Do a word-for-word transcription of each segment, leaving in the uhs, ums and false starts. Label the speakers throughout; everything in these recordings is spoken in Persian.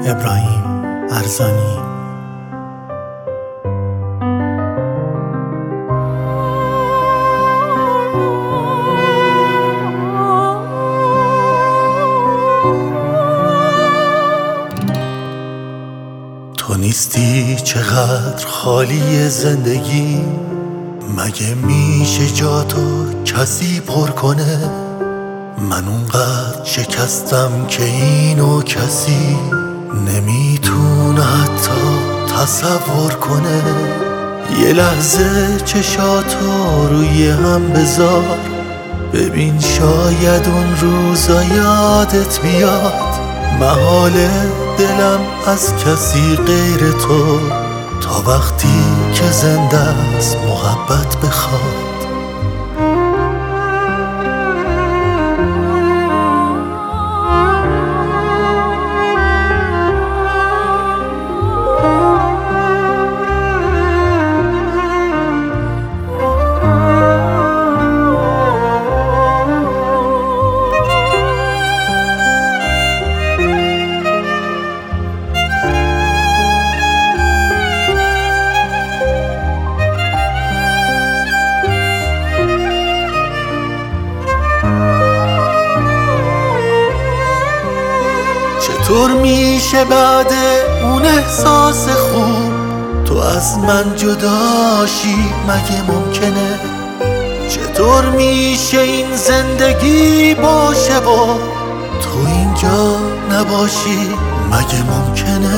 Speaker 1: ابراهیم ارزانی. تو نیستی چقدر خالی زندگی، مگه میشه جا تو کسی پر کنه؟ من اونقدر شکستم که اینو کسی نمیتونه حتی تصور کنه. یه لحظه چشاتو روی هم بذار، ببین شاید اون روزا یادت بیاد. محاله دلم از کسی غیر تو تا وقتی که زنده است محبت بخواد. چطور میشه بعد اون احساس خوب تو از من جداشی؟ مگه ممکنه؟ چطور میشه این زندگی باشه با تو اینجا نباشی؟ مگه ممکنه؟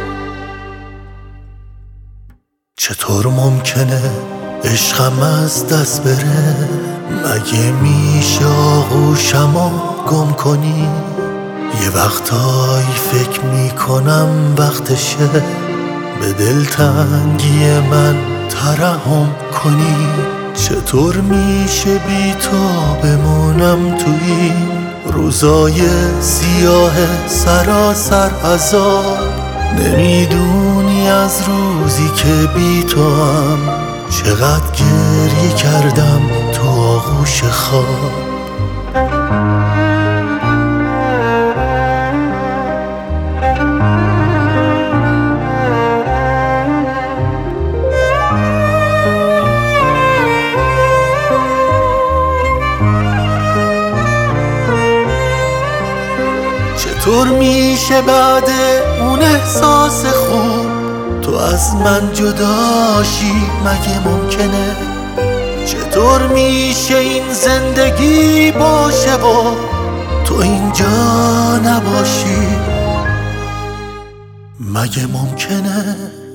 Speaker 1: چطور ممکنه عشقم از دست بره؟ مگه میشه آغوشمو گم کنی؟ یه وقتایی فکر میکنم وقتشه به دلتنگی من ترحم کنی. چطور میشه بی تو بمونم تو این روزای سیاه سراسر عذاب؟ نمیدونی از روزی که بی تو هم چقدر گریه کردم تو آغوش خواب. چطور میشه بعد اون احساس خوب تو از من جداشی؟ مگه ممکنه؟ چطور میشه این زندگی باشه با تو اینجا نباشی؟ مگه ممکنه؟